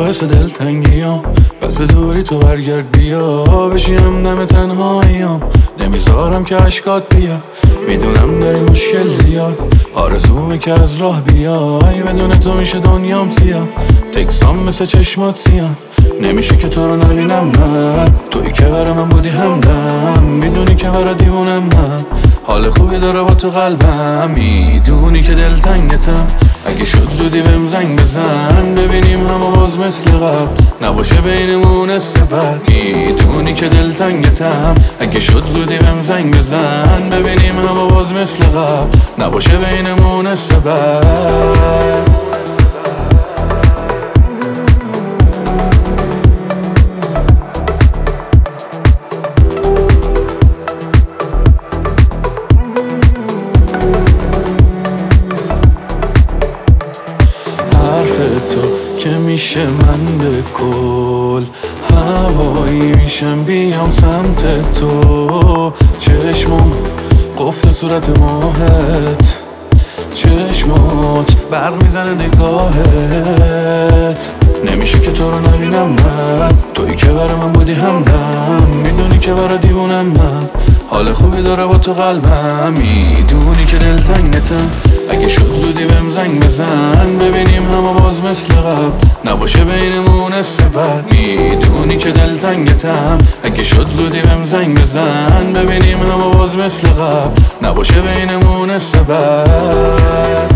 باعث دلتنگیام، پس دوری تو برگرد بیا بشیم دم تنهاییام. نمیذارم که اشکات بیا، میدونم داری مشکل زیاد، آرزومه که از راه بیای، بدون تو میشه دنیام سیاه. تکسام مثل چشمات سیاد، نمیشه که تو رو نبینم من، تویی که برا من بودی همدم، میدونی که برا دیوونم من، حال خوبی داره با تو قلبم، میدونی که دلتنگتم، اگه شد زودی بهم زنگ بزن ببینیم همه باز مثل قبل، نباشه بینمون سبب. میدونی که دلتنگتم، اگه شد زودی بهم زنگ بزن ببینیم همه باز مثل قبل، نباشه بینمون سبب. تو که میشه من به کل هوایی میشم بیام سمت تو، چشمم قفل صورت ماهت، چشمات برق میزنه نگاهت، نمیشه که تو رو نبینم من، تویی که برا من بودی همدم، میدونی که برا دیوونم من، حال خوبی داره با تو قلبم، میدونی که دلتنگتم، اگه شد زودی بهم زنگ بزن ببینیم همه باز مثل قبل، نباشه بینمون سبب. میدونی که دلتنگتم، اگه شد زودی بهم زنگ بزن ببینیم همه باز مثل قبل، نباشه بینمون سبب.